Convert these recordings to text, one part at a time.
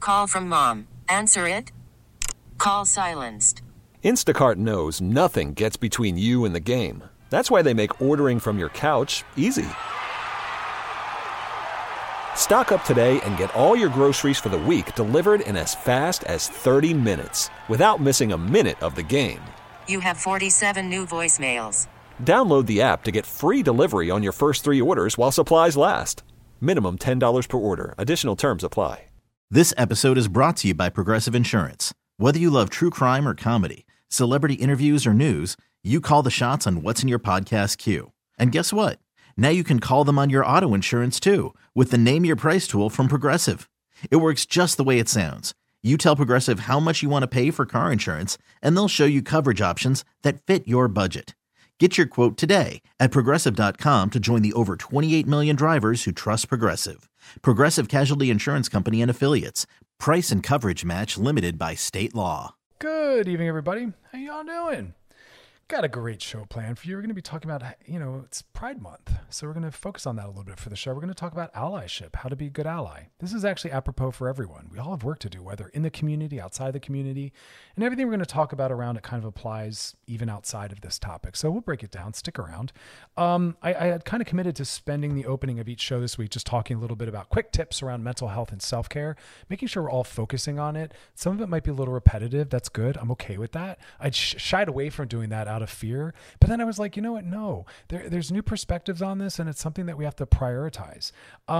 Call from mom. Answer it. Call silenced. Instacart knows nothing gets between you and the game. That's why they make ordering from your couch easy. Stock up today and get all your groceries for the week delivered in as fast as 30 minutes without missing a minute of the game. You have 47 new voicemails. Download the app to get free delivery on your first 3 orders while supplies last. Minimum $10 per order. Additional terms apply. This episode is brought to you by Progressive Insurance. Whether you love true crime or comedy, celebrity interviews or news, you call the shots on what's in your podcast queue. And guess what? Now you can call them on your auto insurance too with the Name Your Price tool from Progressive. It works just the way it sounds. You tell Progressive how much you want to pay for car insurance, and they'll show you coverage options that fit your budget. Get your quote today at Progressive.com to join the over 28 million drivers who trust Progressive. Progressive Casualty Insurance Company and Affiliates. Price and coverage match limited by state law. Good evening, everybody. How y'all doing? Got a great show planned for you. We're going to be talking about, it's Pride Month. So we're going to focus on that a little bit for the show. We're going to talk about allyship, how to be a good ally. This is actually apropos for everyone. We all have work to do, whether in the community, outside the community, and everything we're going to talk about around it kind of applies even outside of this topic. So we'll break it down. Stick around. I had kind of committed to spending the opening of each show this week just talking a little bit about quick tips around mental health and self-care, making sure we're all focusing on it. Some of it might be a little repetitive. That's good. I'm okay with that. I shied away from doing that out of fear. But then I was like, you know what? No, there's new perspectives on this, and it's something that we have to prioritize.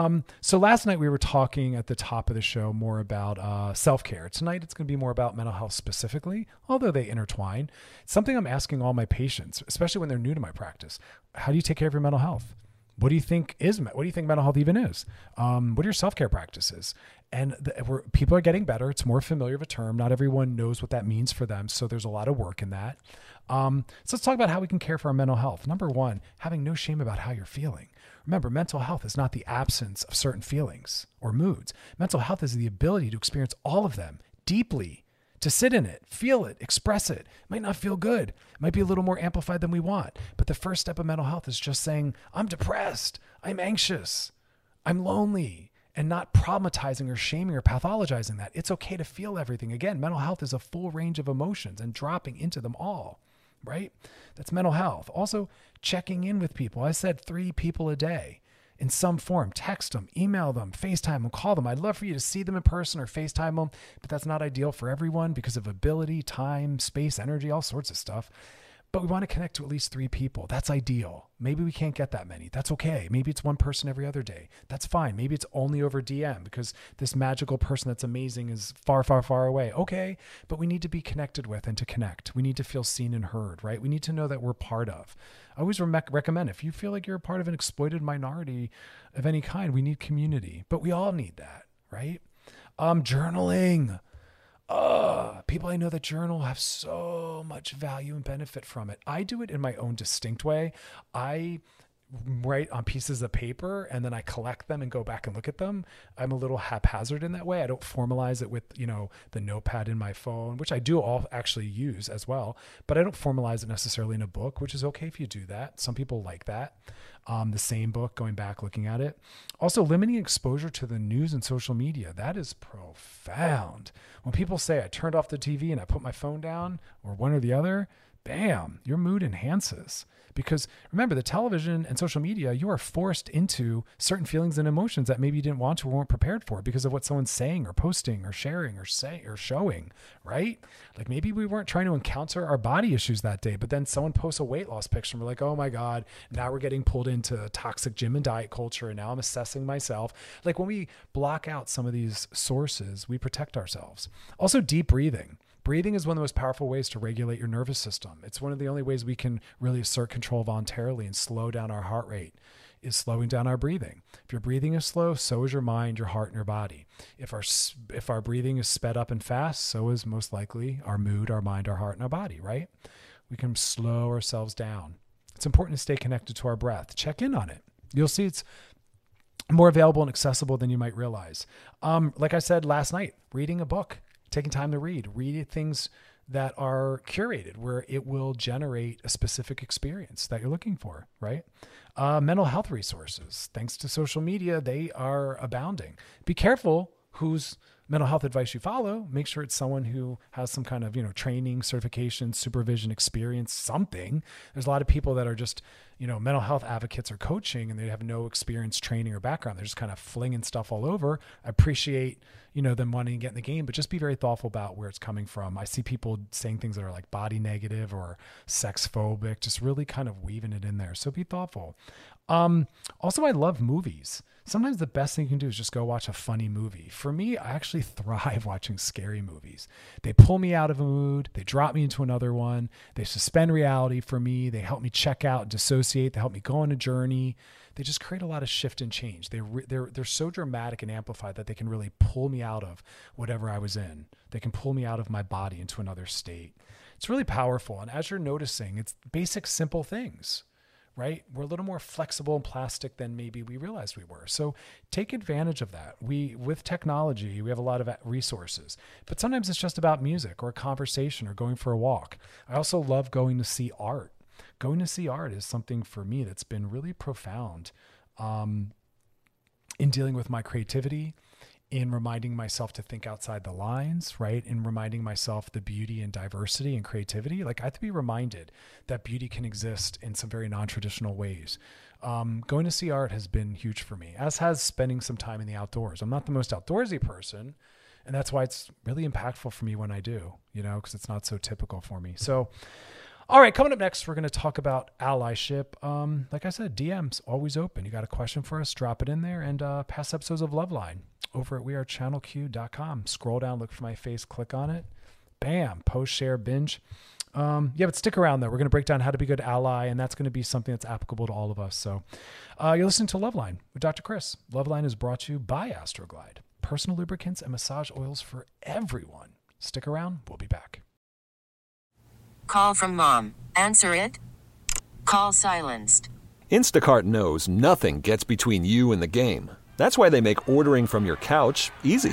So last night we were talking at the top of the show more about self-care. Tonight it's going to be more about mental health specifically, although they intertwine. It's something I'm asking all my patients, especially when they're new to my practice. How do you take care of your mental health? What do you think mental health even is? What are your self-care practices? And people are getting better. It's more familiar of a term. Not everyone knows what that means for them. So there's a lot of work in that. So let's talk about how we can care for our mental health. Number one, having no shame about how you're feeling. Remember, mental health is not the absence of certain feelings or moods. Mental health is the ability to experience all of them deeply, to sit in it, feel it, express it. It might not feel good. It might be a little more amplified than we want. But the first step of mental health is just saying, I'm depressed, I'm anxious, I'm lonely, and not problematizing or shaming or pathologizing that. It's okay to feel everything. Again, mental health is a full range of emotions and dropping into them all, right? That's mental health. Also, checking in with people. I said 3 people a day. In some form, text them, email them, FaceTime them, call them. I'd love for you to see them in person or FaceTime them, but that's not ideal for everyone because of ability, time, space, energy, all sorts of stuff. But we want to connect to at least 3 people. That's ideal. Maybe we can't get that many. That's okay. Maybe it's one person every other day. That's fine. Maybe it's only over DM because this magical person that's amazing is far, far, far away. Okay. But we need to be connected with and to connect. We need to feel seen and heard, right? We need to know that we're part of. I always recommend if you feel like you're a part of an exploited minority of any kind, we need community, but we all need that, right? Journaling. People I know that journal have so much value and benefit from it. I do it in my own distinct way. I write on pieces of paper and then I collect them and go back and look at them. I'm a little haphazard in that way. I don't formalize it with, the notepad in my phone, which I do all actually use as well, but I don't formalize it necessarily in a book, which is okay if you do that. Some people like that. The same book, going back, looking at it. Also, limiting exposure to the news and social media. That is profound. When people say I turned off the TV and I put my phone down or one or the other, bam, your mood enhances. Because remember, the television and social media, you are forced into certain feelings and emotions that maybe you didn't want to or weren't prepared for because of what someone's saying or posting or sharing or showing, right? Like maybe we weren't trying to encounter our body issues that day, but then someone posts a weight loss picture and we're like, oh my God, now we're getting pulled into toxic gym and diet culture and now I'm assessing myself. Like when we block out some of these sources, we protect ourselves. Also, deep breathing. Breathing is one of the most powerful ways to regulate your nervous system. It's one of the only ways we can really assert control voluntarily and slow down our heart rate, is slowing down our breathing. If your breathing is slow, so is your mind, your heart, and your body. If our breathing is sped up and fast, so is most likely our mood, our mind, our heart, and our body, right? We can slow ourselves down. It's important to stay connected to our breath. Check in on it. You'll see it's more available and accessible than you might realize. Like I said last night, reading a book. Taking time to read things that are curated where it will generate a specific experience that you're looking for, right? Mental health resources, thanks to social media, they are abounding. Be careful who's mental health advice you follow, make sure it's someone who has some kind of, training, certification, supervision, experience, something. There's a lot of people that are just, mental health advocates or coaching, and they have no experience, training, or background. They're just kind of flinging stuff all over. I appreciate, them wanting to get in the game, but just be very thoughtful about where it's coming from. I see people saying things that are like body negative or sex phobic, just really kind of weaving it in there. So be thoughtful. Also, I love movies. Sometimes the best thing you can do is just go watch a funny movie. For me, I actually thrive watching scary movies. They pull me out of a mood. They drop me into another one. They suspend reality for me. They help me check out, dissociate. They help me go on a journey. They just create a lot of shift and change. They're so dramatic and amplified that they can really pull me out of whatever I was in. They can pull me out of my body into another state. It's really powerful. And as you're noticing, it's basic, simple things. Right? We're a little more flexible and plastic than maybe we realized we were. So take advantage of that. With technology, we have a lot of resources, but sometimes it's just about music or a conversation or going for a walk. I also love going to see art. Going to see art is something for me that's been really profound in dealing with my creativity, in reminding myself to think outside the lines, right? In reminding myself the beauty and diversity and creativity. Like, I have to be reminded that beauty can exist in some very non-traditional ways. Going to see art has been huge for me, as has spending some time in the outdoors. I'm not the most outdoorsy person, and that's why it's really impactful for me when I do, because it's not so typical for me. So, all right, coming up next, we're going to talk about allyship. Like I said, DM's always open. You got a question for us, drop it in there, and past episodes of Loveline over at wearechannelq.com. Scroll down, look for my face, click on it. Bam, post, share, binge. But stick around though. We're going to break down how to be a good ally, and that's going to be something that's applicable to all of us. So you're listening to Loveline with Dr. Chris. Loveline is brought to you by Astroglide. Personal lubricants and massage oils for everyone. Stick around. We'll be back. Call from mom. Answer it. Call silenced. Instacart knows nothing gets between you and the game. That's why they make ordering from your couch easy.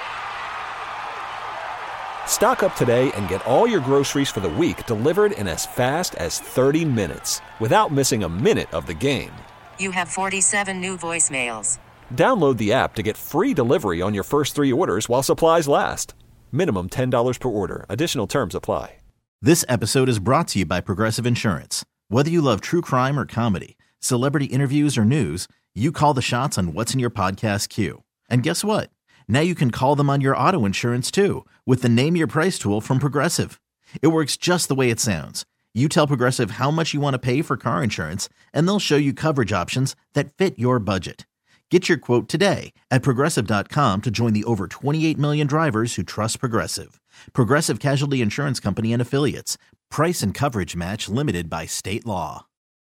Stock up today and get all your groceries for the week delivered in as fast as 30 minutes without missing a minute of the game. You have 47 new voicemails. Download the app to get free delivery on your first 3 orders while supplies last. Minimum $10 per order. Additional terms apply. This episode is brought to you by Progressive Insurance. Whether you love true crime or comedy, celebrity interviews or news, you call the shots on what's in your podcast queue. And guess what? Now you can call them on your auto insurance too with the Name Your Price tool from Progressive. It works just the way it sounds. You tell Progressive how much you want to pay for car insurance, and they'll show you coverage options that fit your budget. Get your quote today at Progressive.com to join the over 28 million drivers who trust Progressive. Progressive Casualty Insurance Company and Affiliates. Price and coverage match limited by state law.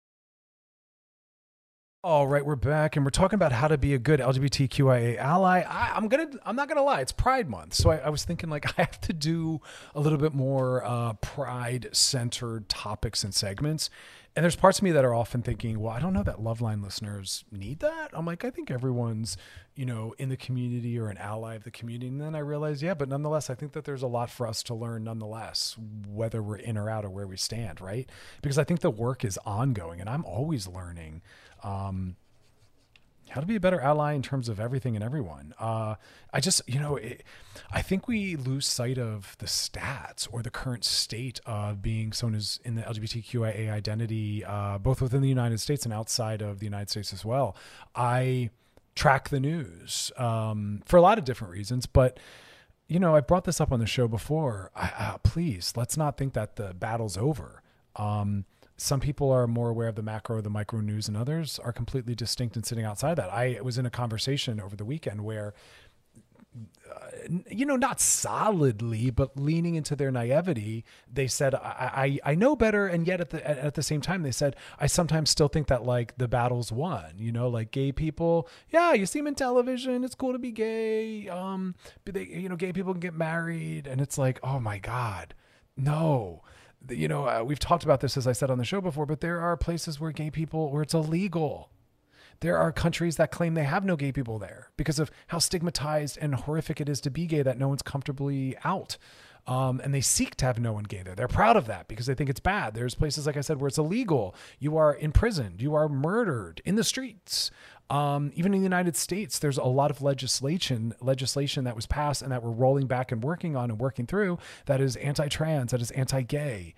All right, we're back, and we're talking about how to be a good LGBTQIA ally. I'm not gonna lie, it's Pride Month, so I was thinking like I have to do a little bit more Pride-centered topics and segments. And there's parts of me that are often thinking, well, I don't know that Loveline listeners need that. I'm like, I think everyone's, in the community or an ally of the community. And then I realized, yeah, but nonetheless, I think that there's a lot for us to learn nonetheless, whether we're in or out or where we stand, right? Because I think the work is ongoing, and I'm always learning how to be a better ally in terms of everything and everyone. I think we lose sight of the stats or the current state of being someone who's in the LGBTQIA identity, both within the United States and outside of the United States as well. I track the news for a lot of different reasons, but I brought this up on the show before. Please, let's not think that the battle's over. Some people are more aware of the macro, the micro news, and others are completely distinct and sitting outside that. I was in a conversation over the weekend where, not solidly, but leaning into their naivety, they said, I know better. And yet at the same time, they said, I sometimes still think that like the battle's won, like gay people. Yeah. You see them in television. It's cool to be gay. Gay people can get married. And it's like, oh my God, no. We've talked about this, as I said on the show before, but there are places where gay people, where it's illegal. There are countries that claim they have no gay people there because of how stigmatized and horrific it is to be gay, that no one's comfortably out. And they seek to have no one gay there. They're proud of that because they think it's bad. There's places, like I said, where it's illegal. You are imprisoned. You are murdered in the streets. Even in the United States, there's a lot of legislation that was passed and that we're rolling back and working on and working through that is anti-trans, that is anti-gay.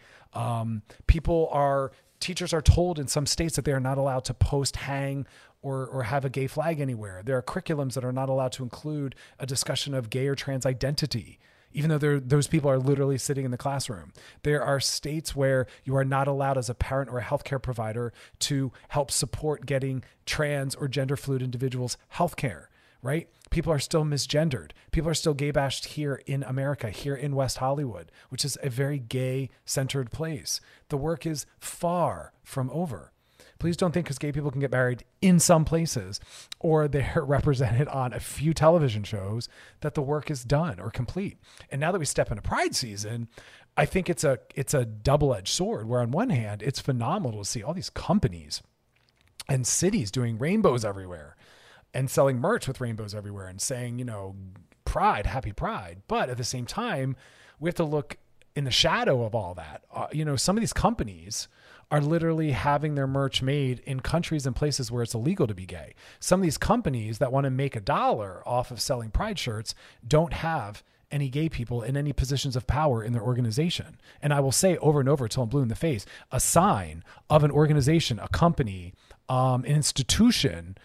Teachers are told in some states that they are not allowed to post, hang, or have a gay flag anywhere. There are curriculums that are not allowed to include a discussion of gay or trans identity, even though those people are literally sitting in the classroom. There are states where you are not allowed as a parent or a healthcare provider to help support getting trans or gender fluid individuals healthcare, right? People are still misgendered. People are still gay bashed here in America, here in West Hollywood, which is a very gay centered place. The work is far from over. Please don't think because gay people can get married in some places or they're represented on a few television shows that the work is done or complete. And now that we step into Pride season, I think it's a double-edged sword where on one hand, it's phenomenal to see all these companies and cities doing rainbows everywhere and selling merch with rainbows everywhere and saying, Pride, happy Pride. But at the same time, we have to look in the shadow of all that. Some of these companies are literally having their merch made in countries and places where it's illegal to be gay. Some of these companies that want to make $1 off of selling Pride shirts don't have any gay people in any positions of power in their organization. And I will say over and over till I'm blue in the face, a sign of an organization, a company, an institution,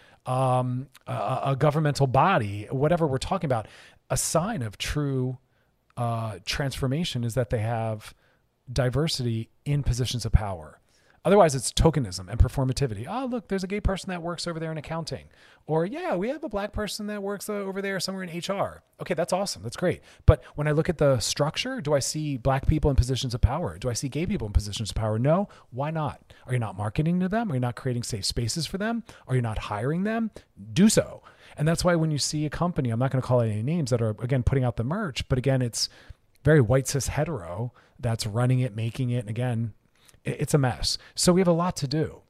a governmental body, whatever we're talking about, a sign of true transformation is that they have diversity in positions of power. Otherwise, it's tokenism and performativity. Oh, look, there's a gay person that works over there in accounting. Or, yeah, we have a black person that works over there somewhere in HR. Okay, that's awesome. That's great. But when I look at the structure, do I see black people in positions of power? Do I see gay people in positions of power? No. Why not? Are you not marketing to them? Are you not creating safe spaces for them? Are you not hiring them? Do so. And that's why when you see a company, I'm not going to call it any names, that are, again, putting out the merch, but again, it's very white cis hetero that's running it, making it, and again, it's a mess. So we have a lot to do.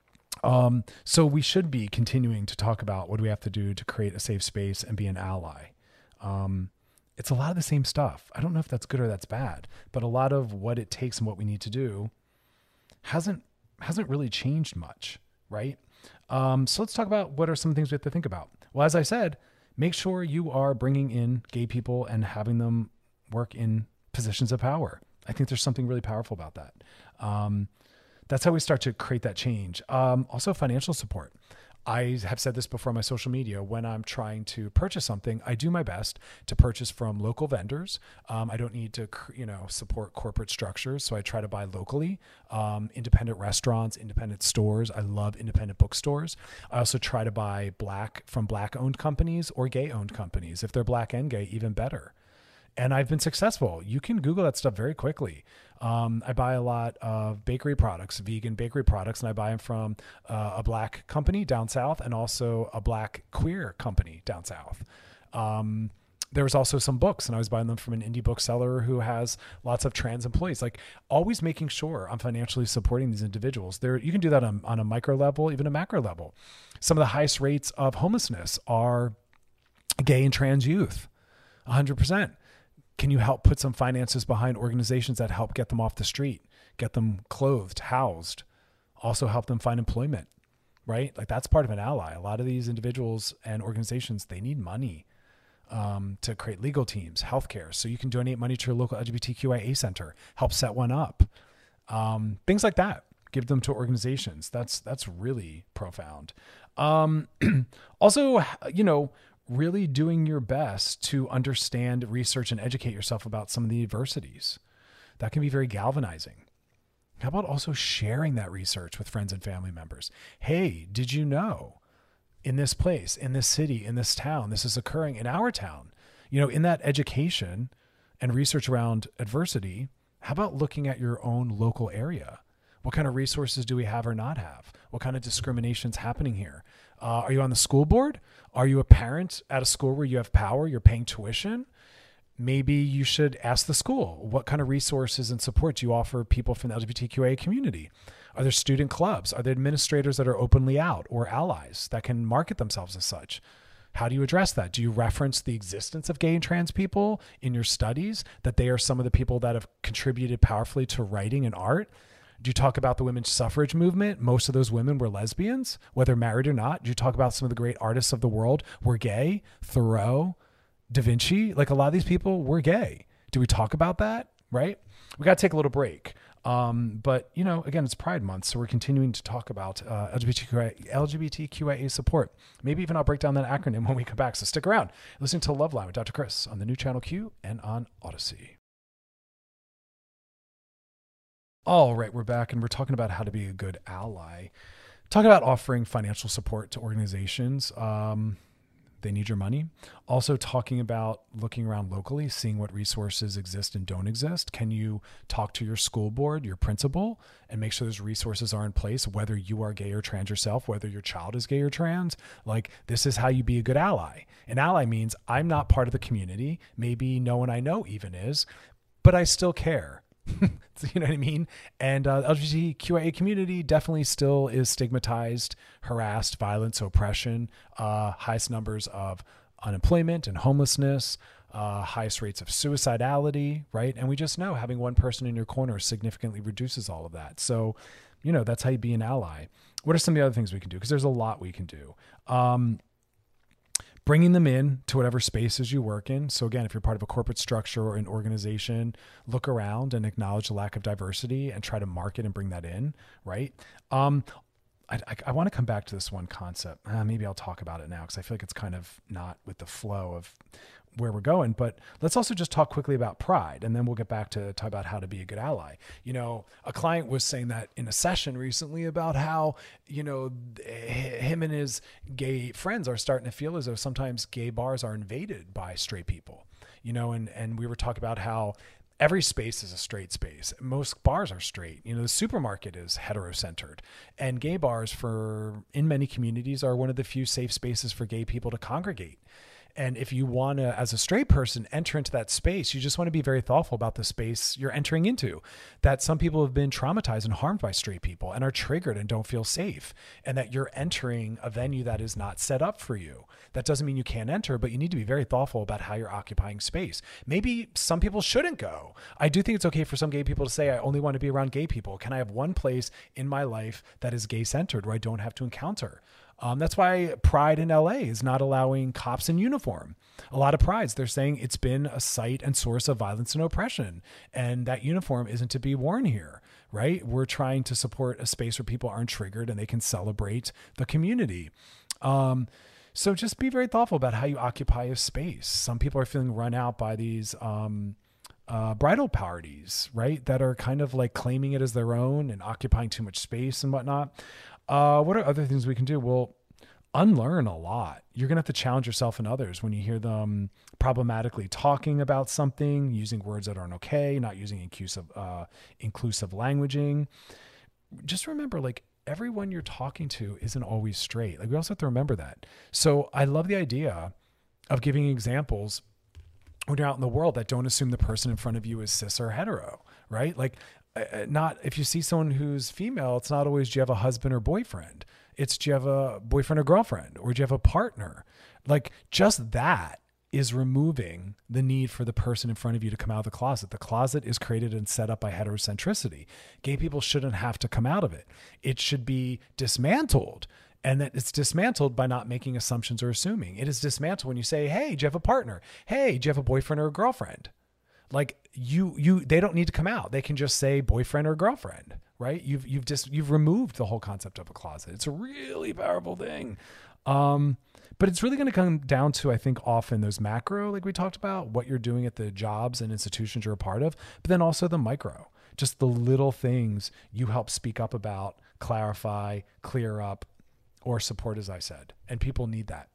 So we should be continuing to talk about what do we have to do to create a safe space and be an ally. It's a lot of the same stuff. I don't know if that's good or that's bad, but a lot of what it takes and what we need to do hasn't really changed much, right? So let's talk about what are some things we have to think about. Well, as I said, make sure you are bringing in gay people and having them work in positions of power. I think there's something really powerful about that. That's how we start to create that change. Also financial support. I have said this before on my social media. When I'm trying to purchase something, I do my best to purchase from local vendors. I don't need to, support corporate structures. So I try to buy locally, independent restaurants, independent stores. I love independent bookstores. I also try to buy from black-owned companies or gay-owned companies. If they're black and gay, even better. And I've been successful. You can Google that stuff very quickly. I buy a lot of bakery products, vegan bakery products, and I buy them from a black company down south and also a black queer company down south. There was also some books, and I was buying them from an indie bookseller who has lots of trans employees. Like, always making sure I'm financially supporting these individuals. You can do that on a micro level, even a macro level. Some of the highest rates of homelessness are gay and trans youth, 100%. Can you help put some finances behind organizations that help get them off the street, get them clothed, housed, also help them find employment, right? Like, that's part of an ally. A lot of these individuals and organizations, they need money to create legal teams, healthcare. So you can donate money to your local LGBTQIA center, help set one up, things like that. Give them to organizations. That's really profound. Also, really doing your best to understand, research, and educate yourself about some of the adversities. That can be very galvanizing. How about also sharing that research with friends and family members? Hey, did you know in this place, in this city, in this town, this is occurring in our town? In that education and research around adversity, how about looking at your own local area? What kind of resources do we have or not have? What kind of discrimination's happening here? Are you on the school board? Are you a parent at a school where you have power? You're paying tuition? Maybe you should ask the school, what kind of resources and support do you offer people from the LGBTQIA community? Are there student clubs? Are there administrators that are openly out or allies that can market themselves as such? How do you address that? Do you reference the existence of gay and trans people in your studies, that they are some of the people that have contributed powerfully to writing and art? Do you talk about the women's suffrage movement? Most of those women were lesbians, whether married or not. Do you talk about some of the great artists of the world were gay? Thoreau, Da Vinci, like a lot of these people were gay. Do we talk about that? Right? We got to take a little break. But again, it's Pride Month, so we're continuing to talk about LGBTQIA support. Maybe even I'll break down that acronym when we come back. So stick around. Listening to Love Line with Dr. Chris on the new channel Q and on Odyssey. All right, we're back and we're talking about how to be a good ally. Talking about offering financial support to organizations. They need your money. Also talking about looking around locally, seeing what resources exist and don't exist. Can you talk to your school board, your principal, and make sure those resources are in place, whether you are gay or trans yourself, whether your child is gay or trans? Like, this is how you be a good ally. An ally means I'm not part of the community. Maybe no one I know even is, but I still care. You know what I mean? And LGBTQIA community definitely still is stigmatized, harassed, violence, oppression, highest numbers of unemployment and homelessness, highest rates of suicidality, right? And we just know having one person in your corner significantly reduces all of that. So, that's how you be an ally. What are some of the other things we can do? Because there's a lot we can do. Bringing them in to whatever spaces you work in. So again, if you're part of a corporate structure or an organization, look around and acknowledge the lack of diversity and try to market and bring that in, right? I want to come back to this one concept. Maybe I'll talk about it now because I feel like it's kind of not with the flow of where we're going, but let's also just talk quickly about pride, and then we'll get back to talk about how to be a good ally. A client was saying that in a session recently about how, him and his gay friends are starting to feel as though sometimes gay bars are invaded by straight people, and we were talking about how every space is a straight space. Most bars are straight. The supermarket is heterocentered, and gay bars in many communities are one of the few safe spaces for gay people to congregate. And if you want to, as a straight person, enter into that space, you just want to be very thoughtful about the space you're entering into. That some people have been traumatized and harmed by straight people and are triggered and don't feel safe. And that you're entering a venue that is not set up for you. That doesn't mean you can't enter, but you need to be very thoughtful about how you're occupying space. Maybe some people shouldn't go. I do think it's okay for some gay people to say, I only want to be around gay people. Can I have one place in my life that is gay-centered where I don't have to encounter? That's why Pride in LA is not allowing cops in uniform. A lot of prides, they're saying it's been a site and source of violence and oppression, and that uniform isn't to be worn here, right? We're trying to support a space where people aren't triggered and they can celebrate the community. So just be very thoughtful about how you occupy a space. Some people are feeling run out by these bridal parties, right? That are kind of like claiming it as their own and occupying too much space and whatnot. What are other things we can do? Well, unlearn a lot. You're going to have to challenge yourself and others when you hear them problematically talking about something, using words that aren't okay, not using inclusive languaging. Just remember, like, everyone you're talking to isn't always straight. Like, we also have to remember that. So I love the idea of giving examples when you're out in the world that don't assume the person in front of you is cis or hetero, right? Like, not if you see someone who's female, it's not always do you have a husband or boyfriend. It's do you have a boyfriend or girlfriend, or do you have a partner? Like, just that is removing the need for the person in front of you to come out of the closet. The closet is created and set up by heterocentricity. Gay people shouldn't have to come out of it. It should be dismantled. And that it's dismantled by not making assumptions or assuming. It is dismantled when you say, hey, do you have a partner? Hey, do you have a boyfriend or a girlfriend? Like, they don't need to come out. They can just say boyfriend or girlfriend, right? You've removed the whole concept of a closet. It's a really powerful thing. But it's really going to come down to, I think, often those macro, like we talked about, what you're doing at the jobs and institutions you're a part of, but then also the micro, just the little things you help speak up about, clarify, clear up, or support, as I said. And people need that.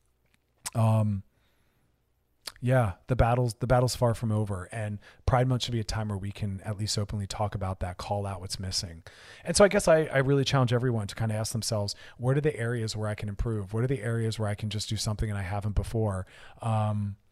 Yeah, the battle's far from over, and Pride Month should be a time where we can at least openly talk about that, call out what's missing. And so I guess I really challenge everyone to kind of ask themselves, what are the areas where I can improve? What are the areas where I can just do something and I haven't before?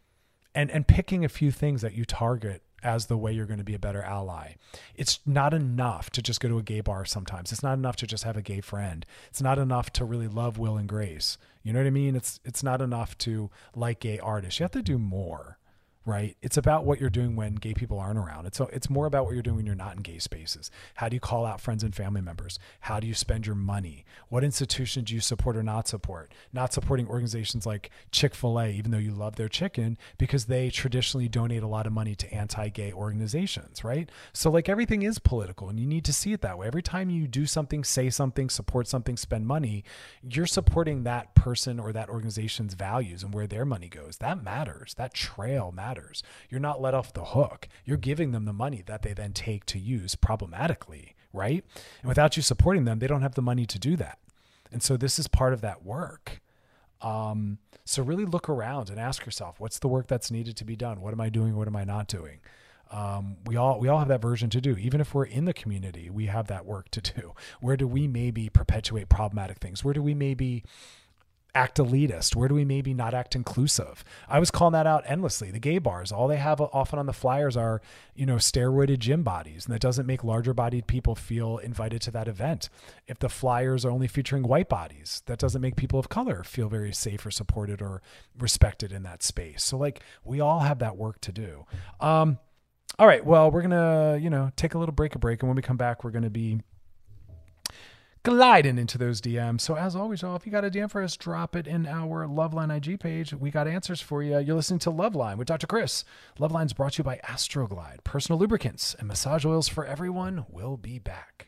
and picking a few things that you target as the way you're going to be a better ally. It's not enough to just go to a gay bar sometimes. It's not enough to just have a gay friend. It's not enough to really love Will and Grace. You know what I mean? It's not enough to like gay artists. You have to do more, right? It's about what you're doing when gay people aren't around. It's more about what you're doing when you're not in gay spaces. How do you call out friends and family members? How do you spend your money? What institution do you support or not support? Not supporting organizations like Chick-fil-A, even though you love their chicken, because they traditionally donate a lot of money to anti-gay organizations, right? So like everything is political, and you need to see it that way. Every time you do something, say something, support something, spend money, you're supporting that person or that organization's values and where their money goes. That matters. That trail matters. You're not let off the hook. You're giving them the money that they then take to use problematically, right? And without you supporting them, they don't have the money to do that. And so this is part of that work. So really look around and ask yourself, what's the work that's needed to be done? What am I doing? What am I not doing? We all have that version to do. Even if we're in the community, we have that work to do. Where do we maybe perpetuate problematic things? Where do we maybe act elitist? Where do we maybe not act inclusive? I was calling that out endlessly. The gay bars, all they have often on the flyers are, steroided gym bodies. And that doesn't make larger bodied people feel invited to that event. If the flyers are only featuring white bodies, that doesn't make people of color feel very safe or supported or respected in that space. So like we all have that work to do. All right. Well, we're going to, take a little break. And when we come back, we're going to be gliding into those DMs. So as always, y'all, if you got a DM for us, drop it in our Loveline IG page. We got answers for you. You're listening to Loveline with Dr. Chris. Loveline's brought to you by Astroglide. Personal lubricants and massage oils for everyone. We'll be back.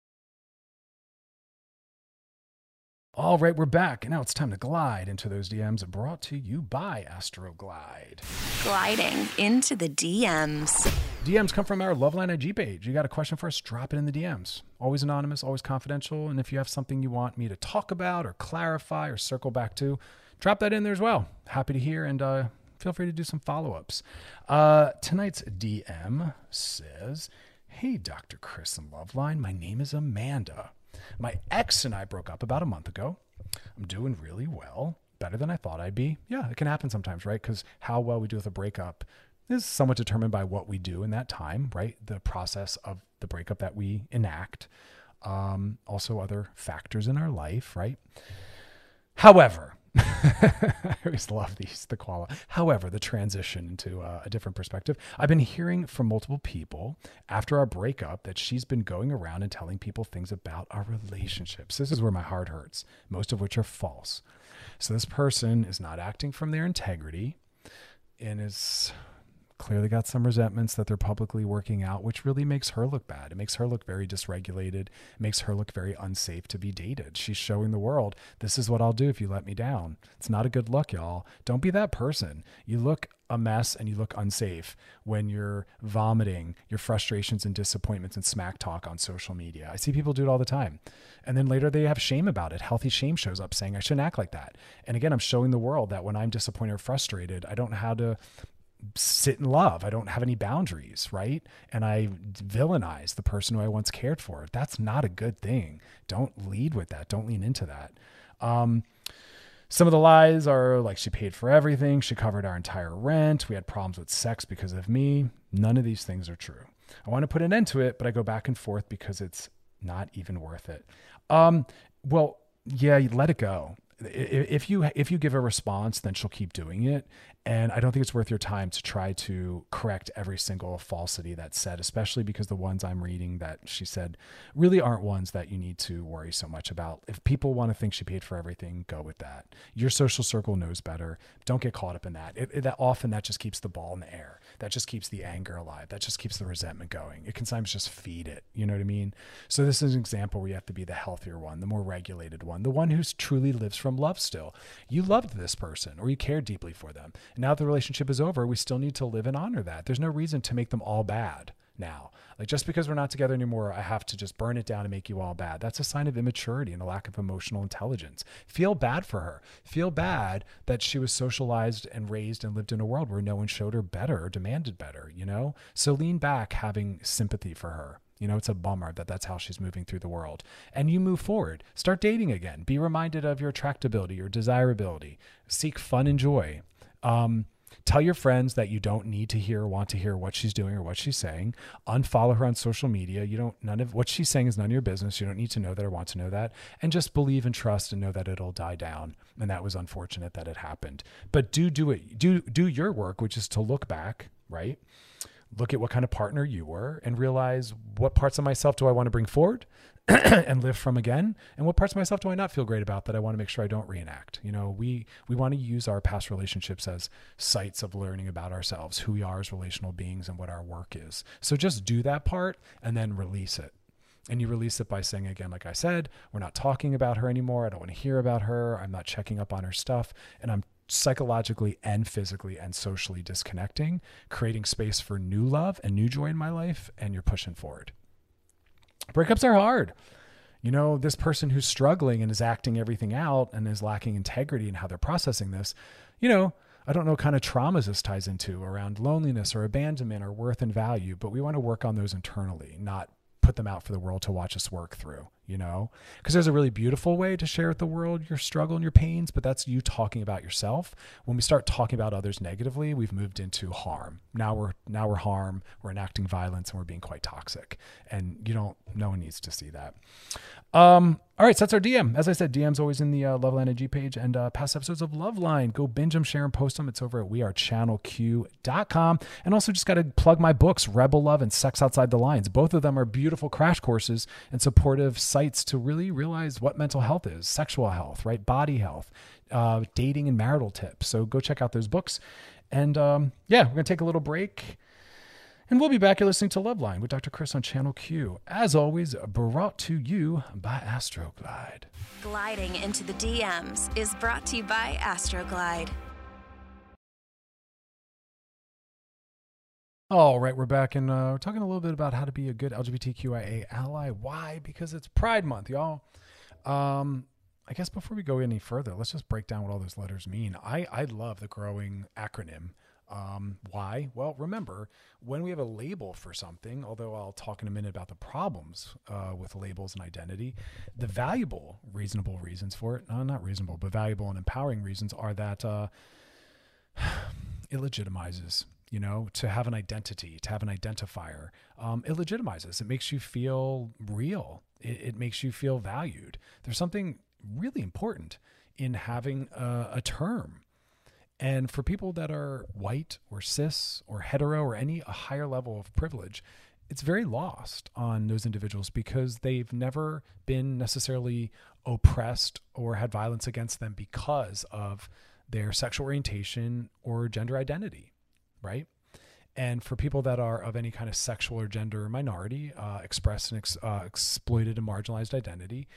All right, we're back. And now it's time to glide into those DMs brought to you by Astroglide. Gliding into the DMs. DMs come from our Loveline IG page. You got a question for us? Drop it in the DMs. Always anonymous, always confidential. And if you have something you want me to talk about or clarify or circle back to, drop that in there as well. Happy to hear, and feel free to do some follow-ups. Tonight's DM says, "Hey, Dr. Chris and Loveline. My name is Amanda. My ex and I broke up about a month ago. I'm doing really well, better than I thought I'd be." Yeah, it can happen sometimes, right? Because how well we do with a breakup is somewhat determined by what we do in that time, right? The process of the breakup that we enact. Also other factors in our life, right? However, I always love the quality. However, the transition into a different perspective. I've been hearing from multiple people after our breakup that she's been going around and telling people things about our relationships. This is where my heart hurts, most of which are false. So this person is not acting from their integrity and is clearly got some resentments that they're publicly working out, which really makes her look bad. It makes her look very dysregulated. It makes her look very unsafe to be dated. She's showing the world, this is what I'll do if you let me down. It's not a good look, y'all. Don't be that person. You look a mess and you look unsafe when you're vomiting your frustrations and disappointments and smack talk on social media. I see people do it all the time. And then later they have shame about it. Healthy shame shows up saying, I shouldn't act like that. And again, I'm showing the world that when I'm disappointed or frustrated, I don't know how to sit in love. I don't have any boundaries, right? And I villainize the person who I once cared for. That's not a good thing. Don't lead with that. Don't lean into that. Some of the lies are like, she paid for everything. She covered our entire rent. We had problems with sex because of me. None of these things are true. I want to put an end to it, but I go back and forth because it's not even worth it. Well, yeah, you let it go. If you give a response, then she'll keep doing it. And I don't think it's worth your time to try to correct every single falsity that's said, especially because the ones I'm reading that she said really aren't ones that you need to worry so much about. If people want to think she paid for everything, go with that. Your social circle knows better. Don't get caught up in that. That just keeps the ball in the air. That just keeps the anger alive. That just keeps the resentment going. It can sometimes just feed it. You know what I mean? So this is an example where you have to be the healthier one, the more regulated one, the one who truly lives from love still. You loved this person or you cared deeply for them. And now that the relationship is over, we still need to live and honor that. There's no reason to make them all bad now. Like, just because we're not together anymore, I have to just burn it down and make you all bad. That's a sign of immaturity and a lack of emotional intelligence. Feel bad for her. Feel bad that she was socialized and raised and lived in a world where no one showed her better or demanded better, you know? So lean back having sympathy for her. You know, it's a bummer that that's how she's moving through the world. And you move forward. Start dating again. Be reminded of your attractability, your desirability. Seek fun and joy. Tell your friends that you don't need to hear or want to hear what she's doing or what she's saying. Unfollow her on social media. None of what she's saying is none of your business. You don't need to know that or want to know that. And just believe and trust and know that it'll die down. And that was unfortunate that it happened. But do your work, which is to look back, right? Look at what kind of partner you were and realize what parts of myself do I want to bring forward and live from again, and what parts of myself do I not feel great about that I want to make sure I don't reenact. We want to use our past relationships as sites of learning about ourselves, who we are as relational beings, and what our work is. So just do that part and then release it. And you release it by saying, again, like I said, we're not talking about her anymore. I don't want to hear about her. I'm not checking up on her stuff. And I'm psychologically and physically and socially disconnecting, creating space for new love and new joy in my life. And you're pushing forward. Breakups are hard. This person who's struggling and is acting everything out and is lacking integrity in how they're processing this, I don't know what kind of traumas this ties into around loneliness or abandonment or worth and value, but we want to work on those internally, not put them out for the world to watch us work through, because there's a really beautiful way to share with the world your struggle and your pains, but that's you talking about yourself. When we start talking about others negatively, we've moved into harm. Now we're harm, we're enacting violence, and we're being quite toxic. And no one needs to see that. All right, so that's our DM. As I said, DM's always in the Loveline IG page, and past episodes of Loveline. Go binge them, share them, post them. It's over at wearechannelq.com. And also just got to plug my books, Rebel Love and Sex Outside the Lines. Both of them are beautiful crash courses and supportive sites to really realize what mental health is, sexual health, right? Body health, dating and marital tips. So go check out those books. And we're going to take a little break. And we'll be back. You're listening to Loveline with Dr. Chris on Channel Q. As always, brought to you by Astroglide. Gliding into the DMs is brought to you by Astroglide. All right, we're back, and we're talking a little bit about how to be a good LGBTQIA ally. Why? Because it's Pride Month, y'all. I guess before we go any further, let's just break down what all those letters mean. I love the growing acronym. Why? Well, remember, when we have a label for something, although I'll talk in a minute about the problems with labels and identity, the valuable, reasonable reasons for it, not reasonable, but valuable and empowering reasons are that it legitimizes, to have an identity, to have an identifier. It legitimizes. It makes you feel real. It makes you feel valued. There's something really important in having a term. And for people that are white or cis or hetero or a higher level of privilege, it's very lost on those individuals because they've never been necessarily oppressed or had violence against them because of their sexual orientation or gender identity, right? And for people that are of any kind of sexual or gender minority, expressed and exploited and marginalized identity,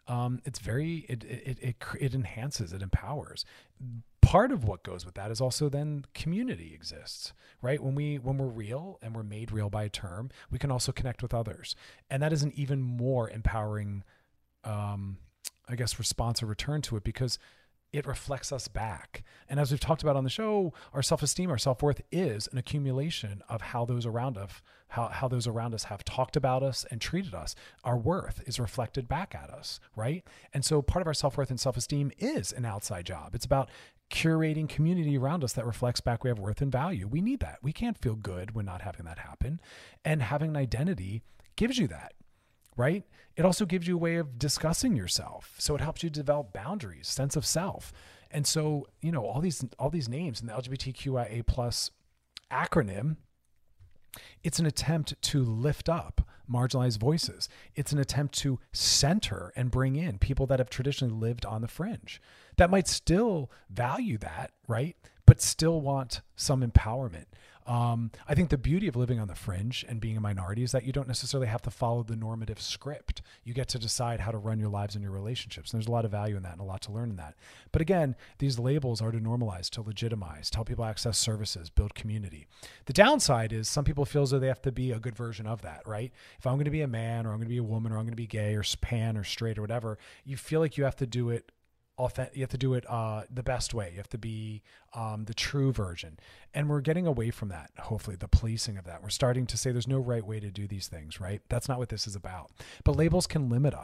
it enhances, it empowers. Part of what goes with that is also then community exists, right? When we're real and we're made real by a term, we can also connect with others. And that is an even more empowering, response or return to it because it reflects us back. And as we've talked about on the show, our self-esteem, our self-worth is an accumulation of how those around us, how those around us have talked about us and treated us. Our worth is reflected back at us, right? And so part of our self-worth and self-esteem is an outside job. It's about curating community around us that reflects back we have worth and value. We need that. We can't feel good when not having that happen. And having an identity gives you that. Right? It also gives you a way of discussing yourself. So it helps you develop boundaries, sense of self. And so, all these names in the LGBTQIA+ acronym, it's an attempt to lift up marginalized voices. It's an attempt to center and bring in people that have traditionally lived on the fringe that might still value that, right? But still want some empowerment. I think the beauty of living on the fringe and being a minority is that you don't necessarily have to follow the normative script. You get to decide how to run your lives and your relationships. And there's a lot of value in that and a lot to learn in that. But again, these labels are to normalize, to legitimize, to help people access services, build community. The downside is some people feel as though they have to be a good version of that, right? If I'm going to be a man or I'm going to be a woman or I'm going to be gay or pan or straight or whatever, you feel like you have to do it you have to do it the best way. You have to be the true version. And we're getting away from that, hopefully, the policing of that. We're starting to say there's no right way to do these things, right? That's not what this is about. But labels can limit us,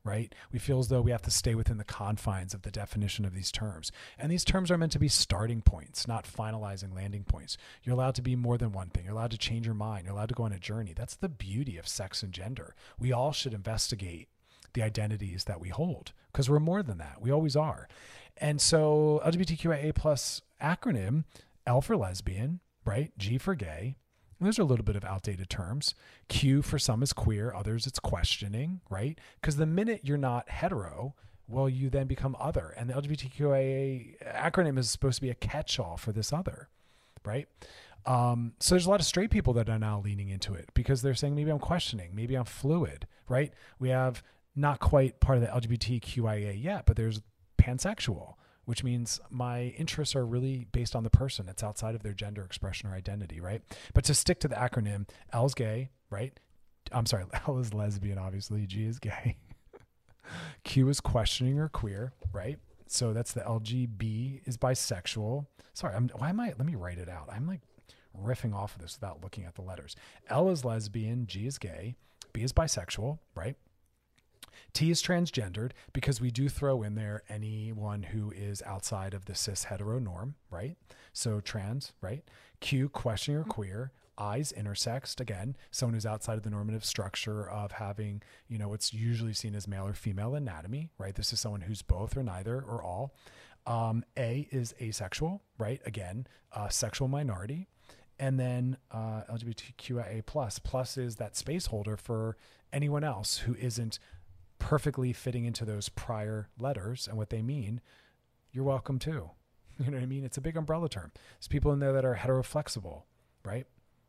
right? We feel as though we have to stay within the confines of the definition of these terms. And these terms are meant to be starting points, not finalizing landing points. You're allowed to be more than one thing. You're allowed to change your mind. You're allowed to go on a journey. That's the beauty of sex and gender. We all should investigate the identities that we hold because we're more than that. We always are. And so LGBTQIA plus acronym, L for lesbian, right? G for gay. Those are a little bit of outdated terms. Q for some is queer, others it's questioning, right? Because the minute you're not hetero, well, you then become other. And the LGBTQIA acronym is supposed to be a catch-all for this other, right? So there's a lot of straight people that are now leaning into it because they're saying, maybe I'm questioning, maybe I'm fluid, right? We have not quite part of the LGBTQIA yet, but there's pansexual, which means my interests are really based on the person. It's outside of their gender expression or identity, right? But to stick to the acronym, L is gay, right? I'm sorry, L is lesbian, obviously. G is gay. Q is questioning or queer, right? So that's the LGB is bisexual. Sorry, let me write it out. I'm like riffing off of this without looking at the letters. L is lesbian, G is gay, B is bisexual, right? T is transgendered because we do throw in there anyone who is outside of the cis hetero norm, right? So trans, right? Q, questioning or queer. I is intersexed, again, someone who's outside of the normative structure of having, what's usually seen as male or female anatomy, right? This is someone who's both or neither or all. A is asexual, right? Again, sexual minority. And then LGBTQIA plus is that space holder for anyone else who isn't perfectly fitting into those prior letters and what they mean. You're welcome too. You know what I mean? It's a big umbrella term. There's people in there that are heteroflexible, right?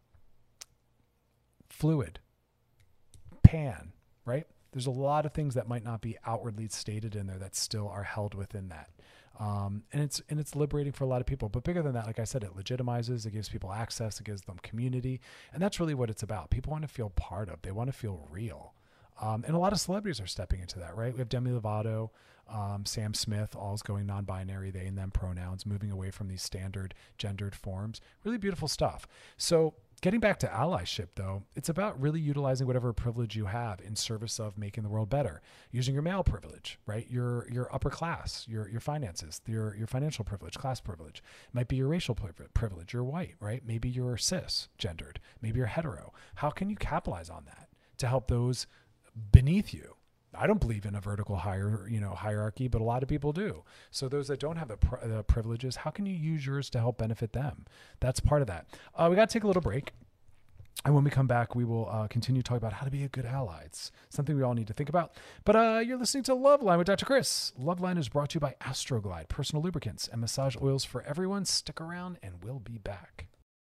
Fluid, pan, right? There's a lot of things that might not be outwardly stated in there that still are held within that. And it's liberating for a lot of people, but bigger than that, like I said, it legitimizes, it gives people access, it gives them community. And that's really what it's about. People want to feel part of, they want to feel real. And a lot of celebrities are stepping into that, right? We have Demi Lovato, Sam Smith, all's going non-binary, they and them pronouns, moving away from these standard gendered forms. Really beautiful stuff. So getting back to allyship, though, it's about really utilizing whatever privilege you have in service of making the world better. Using your male privilege, right? Your upper class, your finances, your financial privilege, class privilege. It might be your racial privilege. You're white, right? Maybe you're cisgendered. Maybe you're hetero. How can you capitalize on that to help those beneath you? I don't believe in a vertical hierarchy, but a lot of people do. So those that don't have the privileges, how can you use yours to help benefit them? That's part of that. We got to take a little break. And when we come back, we will continue talking about how to be a good ally. It's something we all need to think about. But you're listening to Loveline with Dr. Chris. Loveline is brought to you by Astroglide, personal lubricants and massage oils for everyone. Stick around and we'll be back.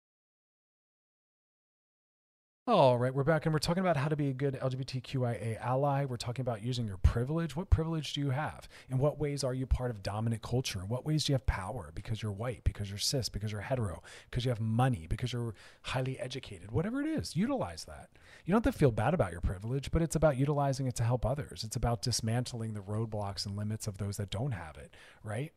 All right, we're back and we're talking about how to be a good LGBTQIA ally. We're talking about using your privilege. What privilege do you have? In what ways are you part of dominant culture? In what ways do you have power because you're white, because you're cis, because you're hetero, because you have money, because you're highly educated? Whatever it is, utilize that. You don't have to feel bad about your privilege, but it's about utilizing it to help others. It's about dismantling the roadblocks and limits of those that don't have it, right?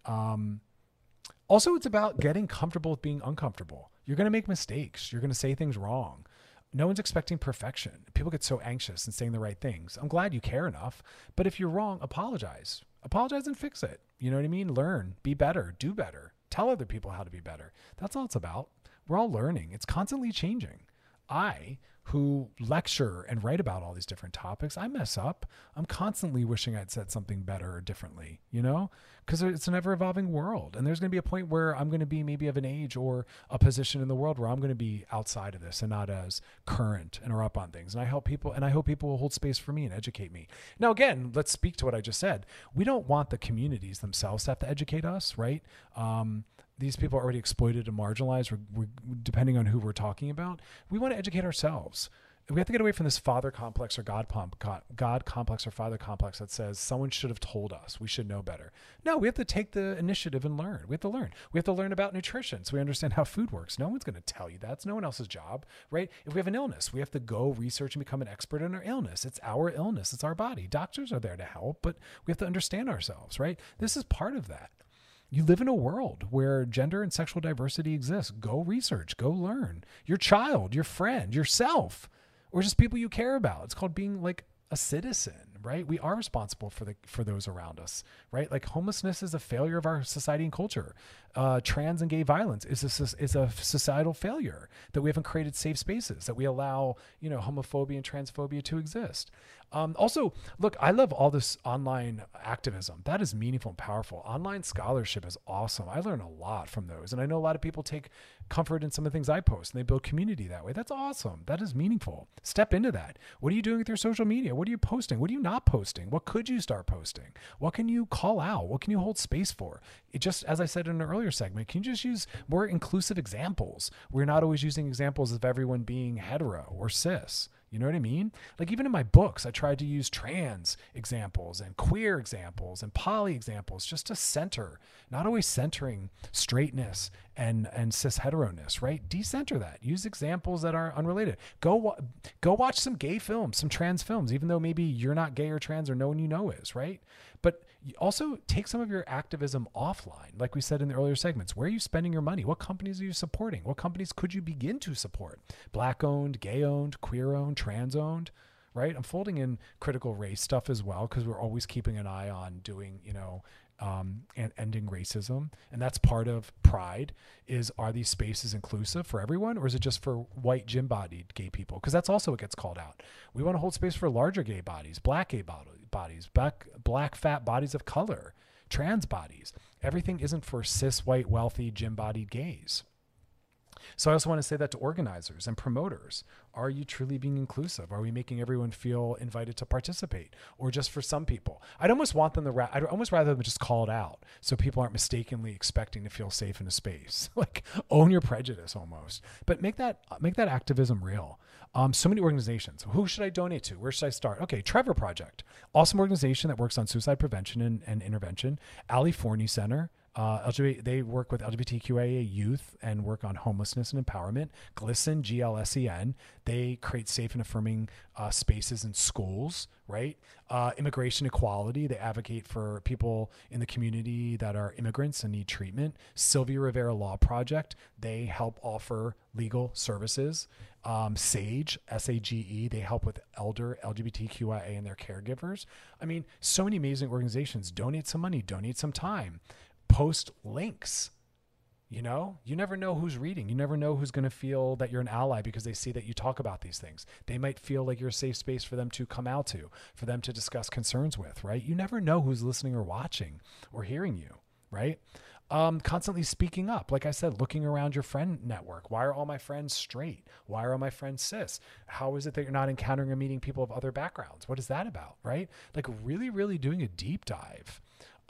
Also, it's about getting comfortable with being uncomfortable. You're going to make mistakes. You're going to say things wrong. No one's expecting perfection. People get so anxious and saying the right things. I'm glad you care enough, but if you're wrong, apologize. Apologize and fix it. You know what I mean? Learn, be better, do better. Tell other people how to be better. That's all it's about. We're all learning. It's constantly changing. I, who lecture and write about all these different topics, I mess up. I'm constantly wishing I'd said something better or differently, because it's an ever evolving world. And there's going to be a point where I'm going to be maybe of an age or a position in the world where I'm going to be outside of this and not as current and are up on things. And I hope people will hold space for me and educate me. Now, again, let's speak to what I just said. We don't want the communities themselves to have to educate us, right? These people are already exploited and marginalized, depending on who we're talking about. We want to educate ourselves. We have to get away from this father complex or God complex or father complex that says someone should have told us. We should know better. No, we have to take the initiative and learn. We have to learn. We have to learn about nutrition so we understand how food works. No one's going to tell you that. It's no one else's job, right? If we have an illness, we have to go research and become an expert in our illness. It's our illness. It's our body. Doctors are there to help, but we have to understand ourselves, right? This is part of that. You live in a world where gender and sexual diversity exists. Go research, go learn. Your child, your friend, yourself, or just people you care about. It's called being like a citizen, right? We are responsible for those around us, right? Like homelessness is a failure of our society and culture. Trans and gay violence is a societal failure that we haven't created safe spaces, that we allow, homophobia and transphobia to exist. Also, look, I love all this online activism. That is meaningful and powerful. Online scholarship is awesome. I learn a lot from those. And I know a lot of people take comfort in some of the things I post and they build community that way. That's awesome. That is meaningful. Step into that. What are you doing with your social media? What are you posting? What are you not posting? What could you start posting? What can you call out? What can you hold space for? It just, as I said in an earlier segment, can you just use more inclusive examples? We're not always using examples of everyone being hetero or cis. You know what I mean? Like even in my books, I tried to use trans examples and queer examples and poly examples just to center, not always centering straightness and cis heteroness, right? Decenter that. Use examples that are unrelated. Go watch some gay films, some trans films, even though maybe you're not gay or trans or no one you know is, right? But also take some of your activism offline. Like we said in the earlier segments, where are you spending your money? What companies are you supporting? What companies could you begin to support? Black owned, gay owned, queer owned, trans owned, right? I'm folding in critical race stuff as well, because we're always keeping an eye on doing, and ending racism. And that's part of Pride is, are these spaces inclusive for everyone, or is it just for white gym-bodied gay people? Because that's also what gets called out. We want to hold space for larger gay bodies, black gay bodies, black fat bodies of color, trans bodies. Everything isn't for cis, white, wealthy, gym-bodied gays. So I also want to say that to organizers and promoters. Are you truly being inclusive? Are we making everyone feel invited to participate? Or just for some people? I'd almost want them I'd almost rather them just call it out so people aren't mistakenly expecting to feel safe in a space. Like own your prejudice almost. But make that activism real. So many organizations. Who should I donate to? Where should I start? Okay, Trevor Project. Awesome organization that works on suicide prevention and intervention. Ali Forney Center. They work with LGBTQIA youth and work on homelessness and empowerment. GLSEN, GLSEN, they create safe and affirming spaces in schools, right? Immigration equality, they advocate for people in the community that are immigrants and need treatment. Sylvia Rivera Law Project, they help offer legal services. SAGE, SAGE, they help with elder LGBTQIA and their caregivers. I mean, so many amazing organizations. Donate some money, donate some time. Post links. You never know who's reading. You never know who's going to feel that you're an ally because they see that you talk about these things. They might feel like you're a safe space for them to come out to, for them to discuss concerns with, right? You never know who's listening or watching or hearing you, right? Constantly speaking up. Like I said, looking around your friend network. Why are all my friends straight? Why are all my friends cis? How is it that you're not encountering or meeting people of other backgrounds? What is that about, right? Like really, really doing a deep dive.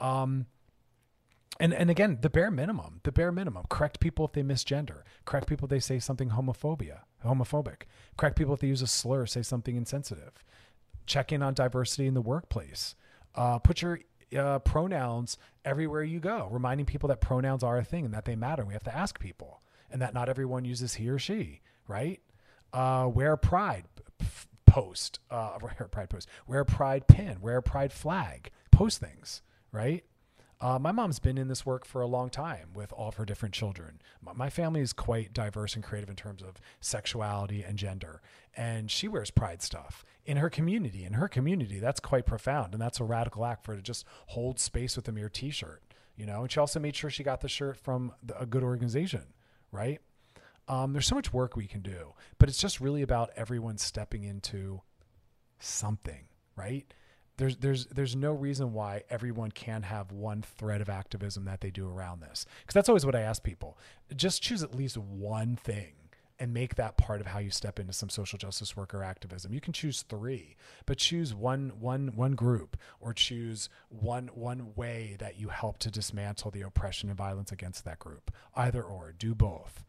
And again, the bare minimum, correct people if they misgender, correct people if they say something homophobic, correct people if they use a slur, say something insensitive, check in on diversity in the workplace, put your pronouns everywhere you go, reminding people that pronouns are a thing and that they matter. We have to ask people and that not everyone uses he or she, right? Wear a pride post, wear a pride pin, wear a pride flag, post things, right? My mom's been in this work for a long time with all of her different children. My family is quite diverse and creative in terms of sexuality and gender. And she wears pride stuff in her community. In her community, that's quite profound. And that's a radical act for her to just hold space with a mere t-shirt, And she also made sure she got the shirt from a good organization, right? There's so much work we can do, but it's just really about everyone stepping into something, right? There's no reason why everyone can't have one thread of activism that they do around this. Because that's always what I ask people. Just choose at least one thing and make that part of how you step into some social justice work or activism. You can choose 3, but choose one group, or choose one way that you help to dismantle the oppression and violence against that group. Either or, do both,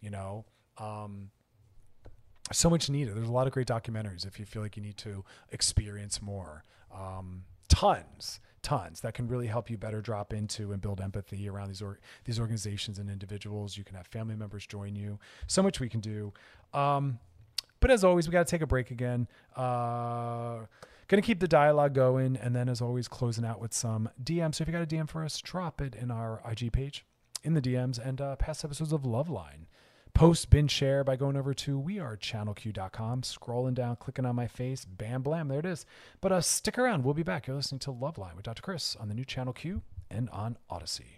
So much needed. There's a lot of great documentaries if you feel like you need to experience more. Tons that can really help you better drop into and build empathy around these organizations and individuals. You can have family members join you. So much we can do. But as always, we got to take a break again. Going to keep the dialogue going. And then as always, closing out with some DMs. So if you got a DM for us, drop it in our IG page in the DMs, and past episodes of Loveline. Post, bin, share by going over to wearechannelq.com, scrolling down, clicking on my face, bam, blam, there it is. But stick around. We'll be back. You're listening to Loveline with Dr. Chris on the new Channel Q and on Odyssey.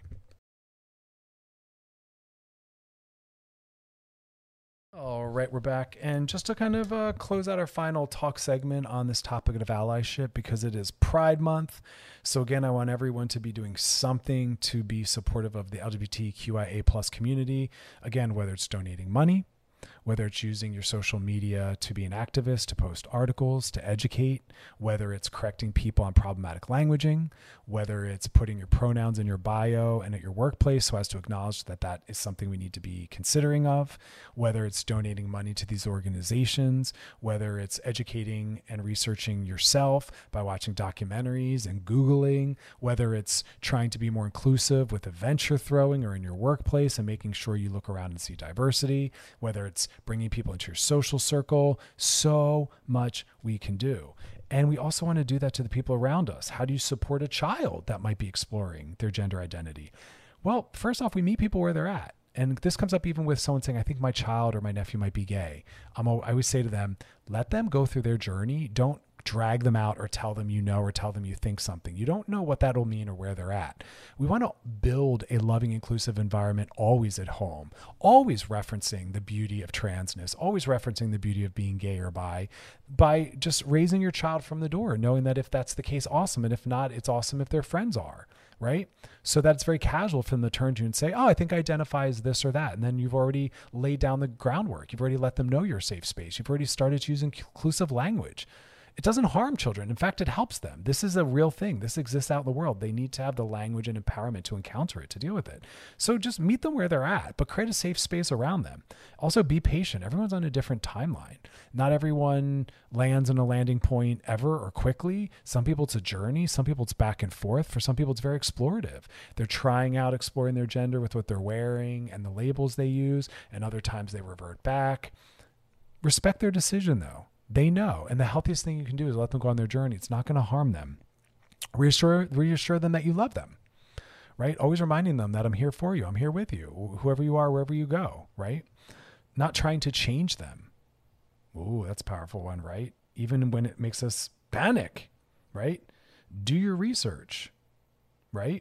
All right, we're back. And just to kind of close out our final talk segment on this topic of allyship, because it is Pride Month. So again, I want everyone to be doing something to be supportive of the LGBTQIA+ community. Again, whether it's donating money, whether it's using your social media to be an activist, to post articles, to educate, whether it's correcting people on problematic languaging, whether it's putting your pronouns in your bio and at your workplace so as to acknowledge that that is something we need to be considering of, whether it's donating money to these organizations, whether it's educating and researching yourself by watching documentaries and Googling, whether it's trying to be more inclusive with events you're throwing or in your workplace and making sure you look around and see diversity, whether it's bringing people into your social circle. So much we can do. And we also want to do that to the people around us. How do you support a child that might be exploring their gender identity? Well, first off, we meet people where they're at. And this comes up even with someone saying, I think my child or my nephew might be gay. I always say to them, let them go through their journey. Don't drag them out or tell them you know or tell them you think something. You don't know what that'll mean or where they're at. We want to build a loving, inclusive environment always at home, always referencing the beauty of transness, always referencing the beauty of being gay or bi, by just raising your child from the door, knowing that if that's the case, awesome. And if not, it's awesome if their friends are. Right? So that's very casual for them to turn to you and say, oh, I think I identify as this or that. And then you've already laid down the groundwork. You've already let them know your safe space. You've already started to use inclusive language. It doesn't harm children. In fact, it helps them. This is a real thing. This exists out in the world. They need to have the language and empowerment to encounter it, to deal with it. So just meet them where they're at, but create a safe space around them. Also be patient. Everyone's on a different timeline. Not everyone lands on a landing point ever or quickly. Some people it's a journey. Some people it's back and forth. For some people it's very explorative. They're trying out exploring their gender with what they're wearing and the labels they use, and other times they revert back. Respect their decision though. They know. And the healthiest thing you can do is let them go on their journey. It's not going to harm them. Reassure them that you love them, right? Always reminding them that I'm here for you. I'm here with you, whoever you are, wherever you go, right? Not trying to change them. Ooh, that's a powerful one, right? Even when it makes us panic, right? Do your research, right?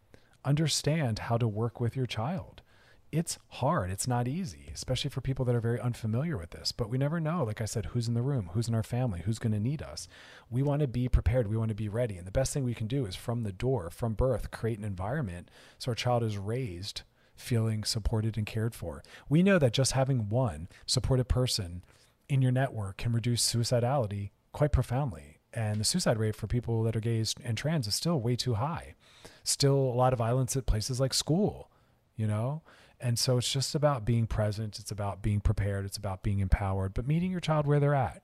Understand how to work with your child. It's hard. It's not easy, especially for people that are very unfamiliar with this. But we never know, like I said, who's in the room, who's in our family, who's going to need us. We want to be prepared. We want to be ready. And the best thing we can do is from the door, from birth, create an environment so our child is raised feeling supported and cared for. We know that just having one supportive person in your network can reduce suicidality quite profoundly. And the suicide rate for people that are gay and trans is still way too high. Still a lot of violence at places like school, you know? And so it's just about being present. It's about being prepared. It's about being empowered, but meeting your child where they're at.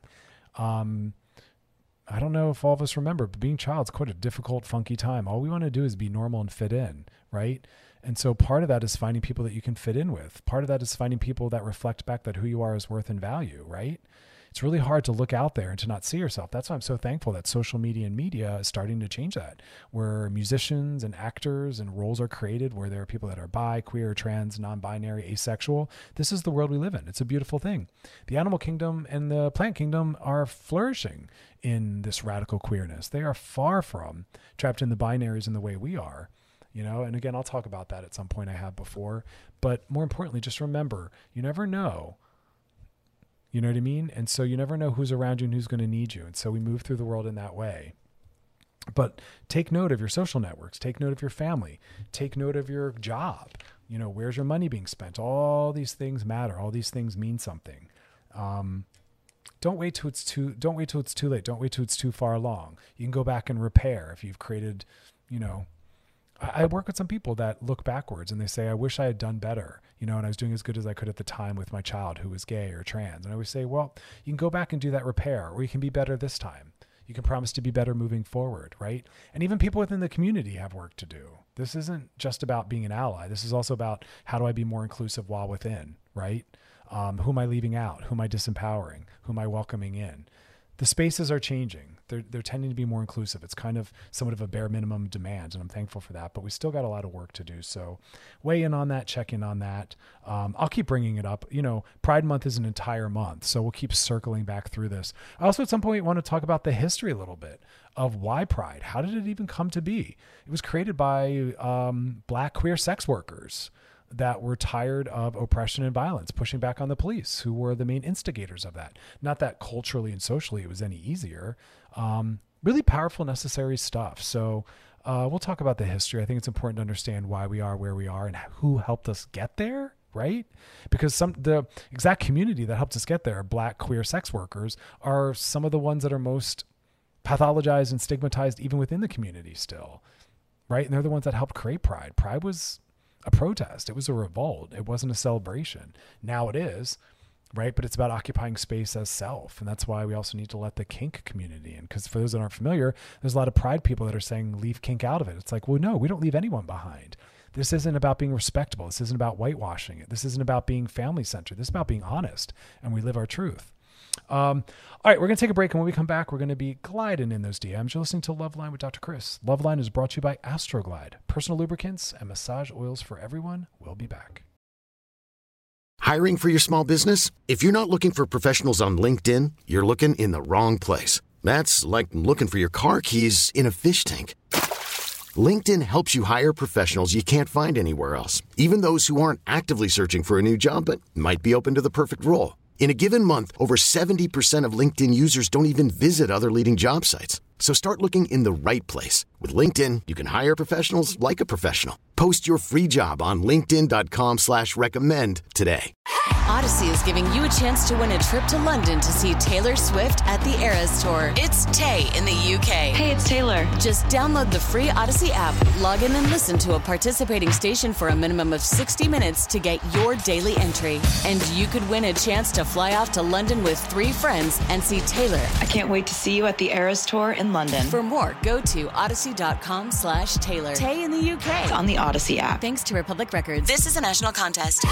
I don't know if all of us remember, but being a child is quite a difficult, funky time. All we want to do is be normal and fit in, right? And so part of that is finding people that you can fit in with. Part of that is finding people that reflect back that who you are is worth and value, right? It's really hard to look out there and to not see yourself. That's why I'm so thankful that social media and media is starting to change that, where musicians and actors and roles are created, where there are people that are bi, queer, trans, non-binary, asexual. This is the world we live in. It's a beautiful thing. The animal kingdom and the plant kingdom are flourishing in this radical queerness. They are far from trapped in the binaries in the way we are. You know, and again, I'll talk about that at some point. I have before, but more importantly, just remember, you never know. You know what I mean? And so you never know who's around you and who's going to need you. And so we move through the world in that way. But take note of your social networks. Take note of your family. Take note of your job. You know, where's your money being spent? All these things matter. All these things mean something. Don't wait till it's too late. Don't wait till it's too far along. You can go back and repair if you've created, you know, I work with some people that look backwards and they say, I wish I had done better, you know, and I was doing as good as I could at the time with my child who was gay or trans. And I always say, well, you can go back and do that repair, or you can be better this time. You can promise to be better moving forward, right? And even people within the community have work to do. This isn't just about being an ally. This is also about how do I be more inclusive while within, right? Who am I leaving out? Who am I disempowering? Who am I welcoming in? the spaces are changing. They're tending to be more inclusive. It's kind of somewhat of a bare minimum demand, and I'm thankful for that. But we still got a lot of work to do. So weigh in on that, check in on that. I'll keep bringing it up. Pride Month is an entire month, so we'll keep circling back through this. I also at some point want to talk about the history a little bit of why Pride. How did it even come to be? It was created by Black queer sex workers that were tired of oppression and violence, pushing back on the police, who were the main instigators of that. Not that culturally and socially it was any easier. Really powerful, necessary stuff. So we'll talk about the history. I think it's important to understand why we are where we are and who helped us get there, right? Because the exact community that helped us get there, Black queer sex workers, are some of the ones that are most pathologized and stigmatized even within the community still, right? And they're the ones that helped create Pride. Pride was a protest. It was a revolt. It wasn't a celebration. Now it is, right? But it's about occupying space as self. And that's why we also need to let the kink community in. Because for those that aren't familiar, there's a lot of Pride people that are saying, leave kink out of it. It's like, well, no, we don't leave anyone behind. This isn't about being respectable. This isn't about whitewashing it. This isn't about being family-centered. This is about being honest. And we live our truth. All right, we're going to take a break, and when we come back, we're going to be gliding in those DMs. You're listening to Loveline with Dr. Chris. Loveline is brought to you by Astroglide, personal lubricants and massage oils for everyone. We'll be back. Hiring for your small business? If you're not looking for professionals on LinkedIn, you're looking in the wrong place. That's like looking for your car keys in a fish tank. LinkedIn helps you hire professionals you can't find anywhere else, even those who aren't actively searching for a new job but might be open to the perfect role. In a given month, over 70% of LinkedIn users don't even visit other leading job sites. So start looking in the right place. With LinkedIn, you can hire professionals like a professional. Post your free job on linkedin.com/recommend today. Odyssey is giving you a chance to win a trip to London to see Taylor Swift at the Eras Tour. It's Tay in the UK. Hey, it's Taylor. Just download the free Odyssey app, log in and listen to a participating station for a minimum of 60 minutes to get your daily entry. And you could win a chance to fly off to London with 3 friends and see Taylor. I can't wait to see you at the Eras Tour in London. For more, go to odyssey.com/Taylor. Tay in the UK. It's on the Odyssey app. Thanks to Republic Records. This is a national contest.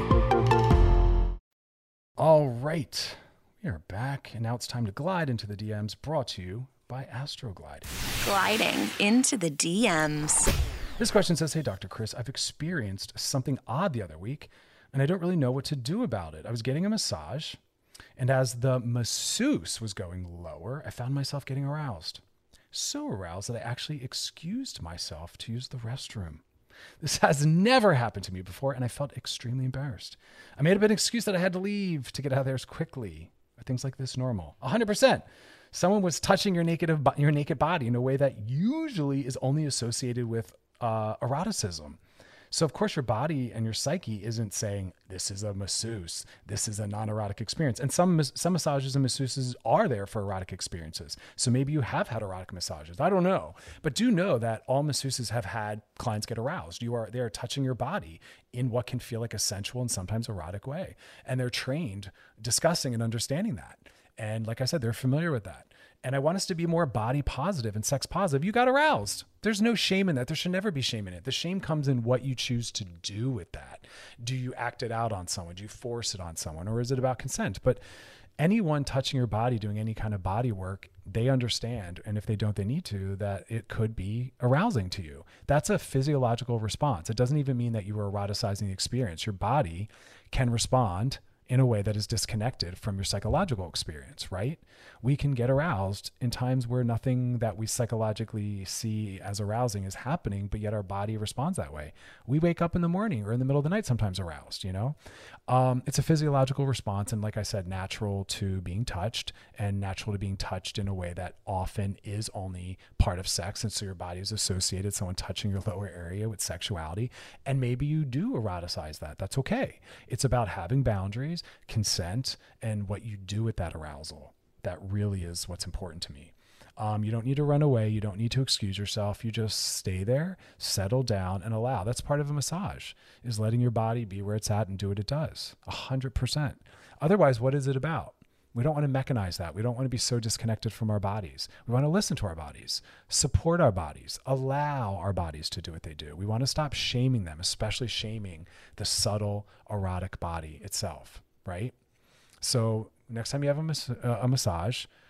All right, we are back, and now it's time to glide into the DMs, brought to you by Astroglide. Gliding into the DMs. This question says, hey, Dr. Chris, I've experienced something odd the other week, and I don't really know what to do about it. I was getting a massage, and as the masseuse was going lower, I found myself getting aroused. So aroused that I actually excused myself to use the restroom. This has never happened to me before, and I felt extremely embarrassed. I made up an excuse that I had to leave to get out of there as quickly. Are things like this normal? 100%. Someone was touching your naked body in a way that usually is only associated with eroticism. So of course your body and your psyche isn't saying this is a masseuse, this is a non-erotic experience. And some massages and masseuses are there for erotic experiences. So maybe you have had erotic massages. I don't know, but do know that all masseuses have had clients get aroused. They are touching your body in what can feel like a sensual and sometimes erotic way. And they're trained discussing and understanding that. And like I said, they're familiar with that. And I want us to be more body positive and sex positive. You got aroused. There's no shame in that. There should never be shame in it. The shame comes in what you choose to do with that. Do you act it out on someone? Do you force it on someone? Or is it about consent? But anyone touching your body, doing any kind of body work, they understand, and if they don't, they need to, that it could be arousing to you. That's a physiological response. It doesn't even mean that you are eroticizing the experience. Your body can respond in a way that is disconnected from your psychological experience, right? We can get aroused in times where nothing that we psychologically see as arousing is happening, but yet our body responds that way. We wake up in the morning or in the middle of the night sometimes aroused, you know? It's a physiological response, and like I said, natural to being touched, and natural to being touched in a way that often is only part of sex, and so your body is associated, someone touching your lower area, with sexuality, and maybe you do eroticize that. That's okay. It's about having boundaries, consent, and what you do with that arousal. That really is what's important to me. You don't need to run away. You don't need to excuse yourself. You just stay there, settle down, and allow. That's part of a massage, is letting your body be where it's at and do what it does. 100%. Otherwise, what is it about? We don't want to mechanize that. We don't want to be so disconnected from our bodies. We want to listen to our bodies, support our bodies, allow our bodies to do what they do. We want to stop shaming them, especially shaming the subtle erotic body itself, right? So next time you have a massage,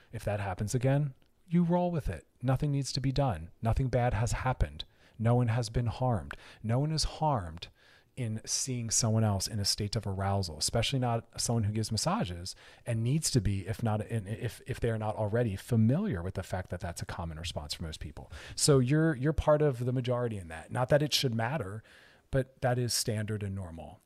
If that happens again, you roll with it. Nothing needs to be done. Nothing bad has happened. No one has been harmed. No one is harmed in seeing someone else in a state of arousal, especially not someone who gives massages and needs to be, if they're not already familiar with the fact that that's a common response for most people. So you're part of the majority in that. Not that it should matter, but that is standard and normal.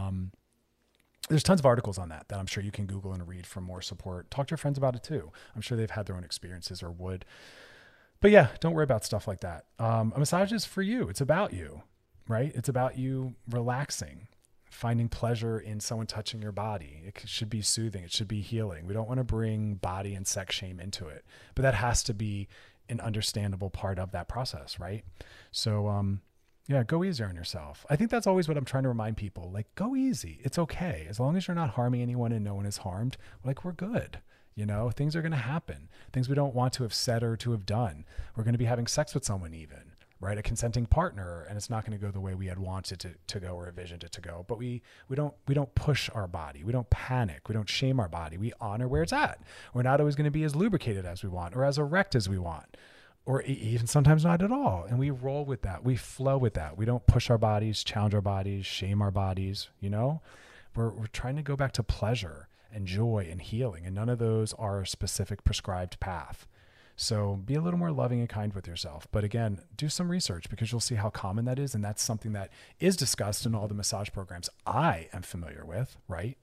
There's tons of articles on that I'm sure you can Google and read for more support. Talk to your friends about it too. I'm sure they've had their own experiences or would. But yeah, don't worry about stuff like that. A massage is for you. It's about you, right? It's about you relaxing, finding pleasure in someone touching your body. It should be soothing. It should be healing. We don't want to bring body and sex shame into it, but that has to be an understandable part of that process, right? So, yeah, go easy on yourself. I think that's always what I'm trying to remind people. Like, go easy. It's okay. As long as you're not harming anyone and no one is harmed, like, we're good. You know, things are going to happen. Things we don't want to have said or to have done. We're going to be having sex with someone even, right? A consenting partner, and it's not going to go the way we had wanted to go or envisioned it to go. But we don't push our body. We don't panic. We don't shame our body. We honor where it's at. We're not always going to be as lubricated as we want or as erect as we want, or even sometimes not at all. And we roll with that. We flow with that. We don't push our bodies, challenge our bodies, shame our bodies. You know, we're trying to go back to pleasure and joy and healing. And none of those are a specific prescribed path. So be a little more loving and kind with yourself. But again, do some research because you'll see how common that is. And that's something that is discussed in all the massage programs I am familiar with, right?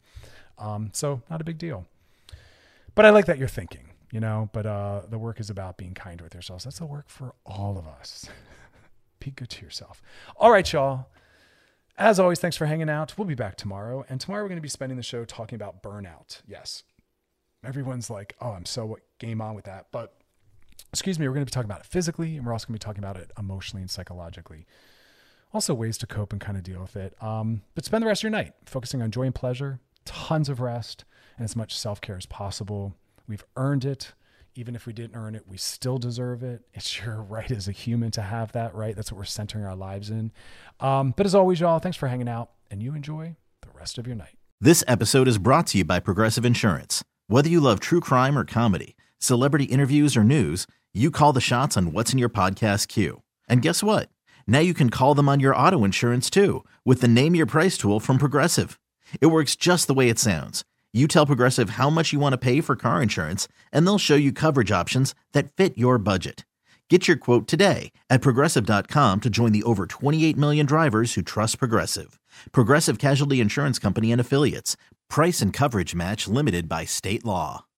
So not a big deal. But I like that you're thinking, you know, but the work is about being kind with yourselves. That's the work for all of us. Be good to yourself. All right, y'all. As always, thanks for hanging out. We'll be back tomorrow. And tomorrow we're going to be spending the show talking about burnout. Yes. Everyone's like, oh, I'm so game on with that. But excuse me, we're going to be talking about it physically, and we're also going to be talking about it emotionally and psychologically. Also ways to cope and kind of deal with it. But spend the rest of your night focusing on joy and pleasure, tons of rest, and as much self-care as possible. We've earned it. Even if we didn't earn it, we still deserve it. It's your right as a human to have that, right? That's what we're centering our lives in. But as always, y'all, thanks for hanging out, and you enjoy the rest of your night. This episode is brought to you by Progressive Insurance. Whether you love true crime or comedy, celebrity interviews or news, you call the shots on what's in your podcast queue. And guess what? Now you can call them on your auto insurance too with the Name Your Price tool from Progressive. It works just the way it sounds. You tell Progressive how much you want to pay for car insurance, and they'll show you coverage options that fit your budget. Get your quote today at Progressive.com to join the over 28 million drivers who trust Progressive. Progressive Casualty Insurance Company and Affiliates. Price and coverage match limited by state law.